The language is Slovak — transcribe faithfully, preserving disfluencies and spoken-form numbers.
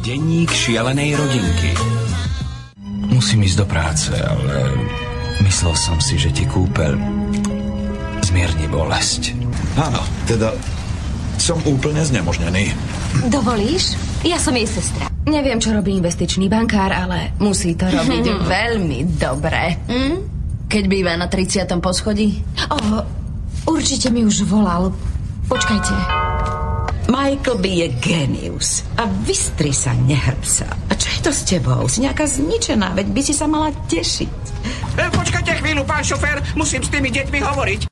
Denník šialenej rodinky. Musím ísť do práce, ale myslel som si, že ti kúpeľ zmierni bolesť. Áno, teda som úplne znemožnený. Dovolíš? Ja som jej sestra. Neviem, čo robí investičný bankár, ale musí to robiť veľmi dobre. Hm? Keď býva na tridsiatom poschodí? Oh, určite mi už volal. Počkajte. Michael by je génius. A vystri sa, nehrb sa. A čo je to s tebou? Si nejaká zničená, veď by si sa mala tešiť. E, počkajte chvíľu, pán šofér, musím s tými deťmi hovoriť.